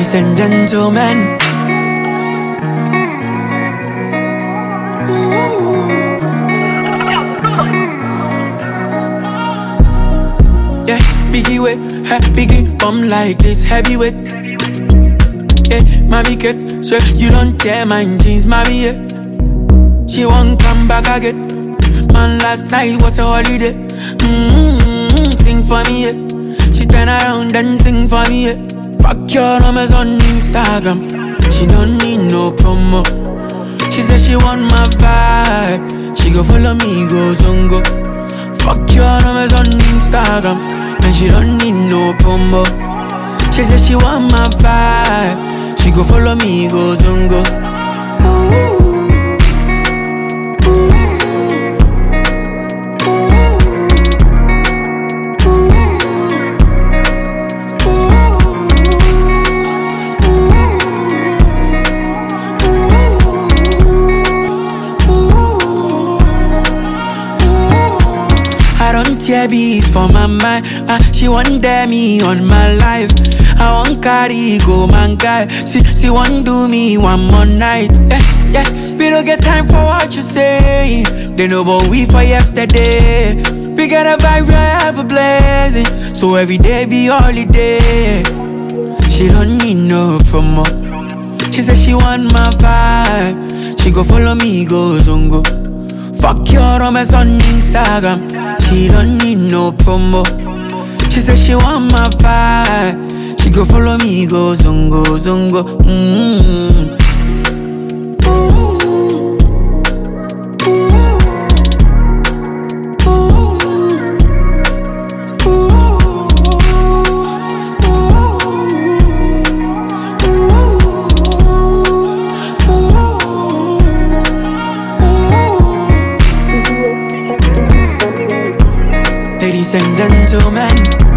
Ladies and gentlemen, yeah, biggie way, biggie bum like this heavyweight. Yeah, mommy get, sure you don't care my jeans, mommy, yeah. She won't come back again. Man, last night was a holiday. Sing for me, yeah. She turn around and sing for me, yeah. Fuck your numbers on Instagram. She don't need no promo. She said she want my vibe. She go follow me, go zongo. Fuck your numbers on Instagram. And she don't need no promo. She said she want my vibe. She go follow me, go zongo. Yeah, beats for my mind. She want dare me on my life. I want carry go man guy. She want do me one more night. Yeah, we don't get time for what you say. They know about we for yesterday. We got a vibe forever blazing. So every day be holiday. She don't need no promo. She said she want my vibe. She go follow me, go zongo. Fuck your romance on Instagram. She don't need no promo. She said she want my vibe. She go follow me, go zongo, zongo. Ladies and gentlemen,